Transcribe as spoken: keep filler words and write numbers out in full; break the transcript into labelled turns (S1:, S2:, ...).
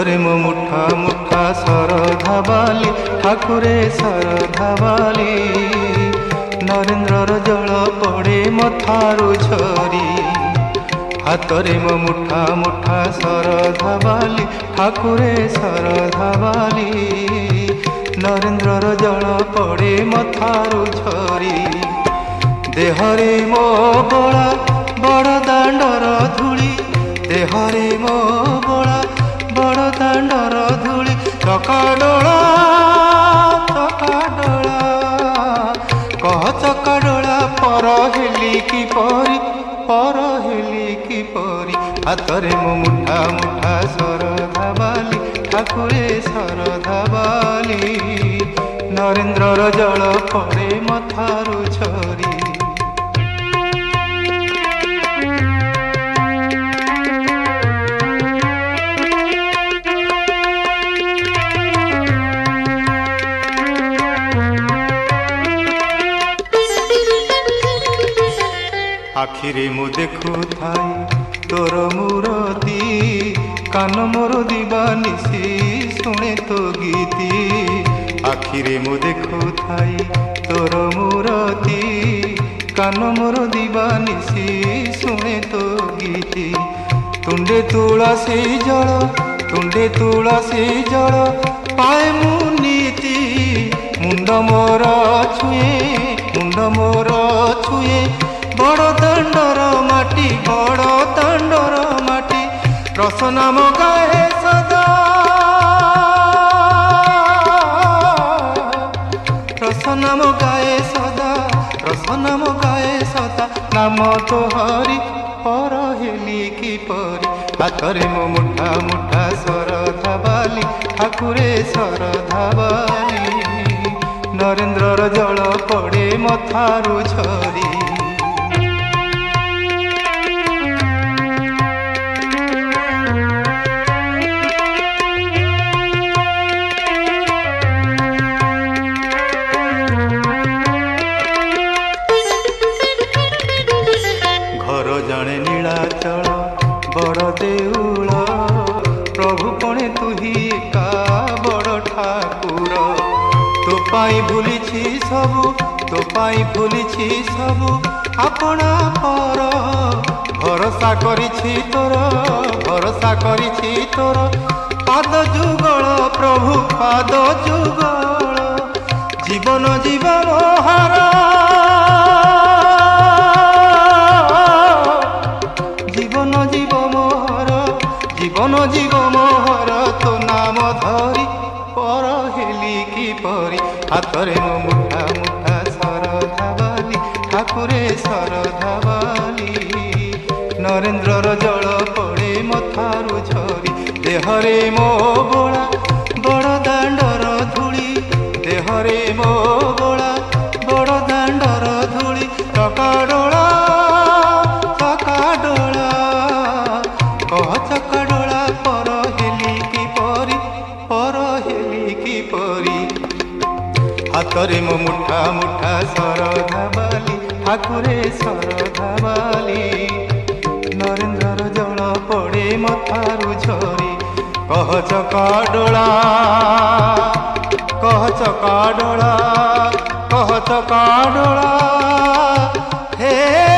S1: ହାତରେ ମୋ ମୁଠା ମୁଠା ଶରଧା ବାଲି ଠାକୁରେ ଶରଧା ବାଲି ନରେନ୍ଦ୍ରର ଜଳ ପଡ଼େ ମଥାରୁ ଝରି ହାତରେ ମୋ ମୁଠା ମୁଠା ଶରଧା ବାଲି ଠାକୁରେ ଶରଧା ବାଲି ନରେନ୍ଦ୍ରର ଜଳ ପଡ଼େ ମଥାରୁ ଝରି ଦେହରେ ମୋ ବଳା ବଡ଼ ଦାଣ୍ଡର ଧୂଳି ଦେହରେ ମୋ ବଳା ବଡ଼ ଦାଣ୍ଡର ଧୂଳି ଚକାଡୋଳା ଚକାଡୋଳା କହ ଚକାଡୋଳା ପର ହେଲି କିପରି ପର ହେଲି କିପରି ହାତରେ ମୋ ମୁଠା ମୁଠା ଶରଧା ବାଲି ଠାକୁରେ ଶରଧା ବାଲି ନରେନ୍ଦ୍ରର ଜଳ ପଡ଼େ ମଥାରୁ ଝରି आखिरे मु देखु थाई तोर मूरती कान मोर दीवानिसी शुणे तो गीती आखिरे मु देखु थाई तोर मूरती कान मोर दीवानिसी शुणे तो गीती तुंडे तुळसी जल तुंडे तुळसी जल पाए मु नीति मुंड मोर छुए मुंड मोर छुए बड़ दांडर माटी बड़ दांडर माटी रस नाम गाए सदा रस नाम गाए सदा रस नाम गाए सदा नाम तो हरि पर हेली किपरि हाथरे मो मुठा मुठा शरधा बाली ठाकुरे शरधा बाली नरेन्द्रर जल पड़े मथारू झरी जाने नीलाचल बड़ देउल प्रभु पणे तुही का बड़ ठाकुर तो पाई भूली सबु तो पाई भूली सबु अपना पर भरोसा करिछि तोर भरोसा करिछि तोर पाद जुगल प्रभु पाद जुगल जीवन जीवन हारा जीवन जीव मोहर जीवन जीव मोहर तो नाम धरी पर हेली किपरि हाथरे मो मुठा मुठा शरधा बाली ठाकुरे शरधा बाली नरेन्द्रर जल पड़े मथारू झरी देहरे मो बोला बड़ दांडर धूली देहरे मो बोला बड़ दांडर धूली चकाडोला चकाडोला कह चकाडोला पर हेली किपरि पर हेली किपरि हाथरे मो मुठा मुठा शरधा बाली ठाकुरे शरधा बाली नरेन्द्रर जल पड़े मथारू झरी कह चकाडोला कह चकाडोला कह चकाडोला हे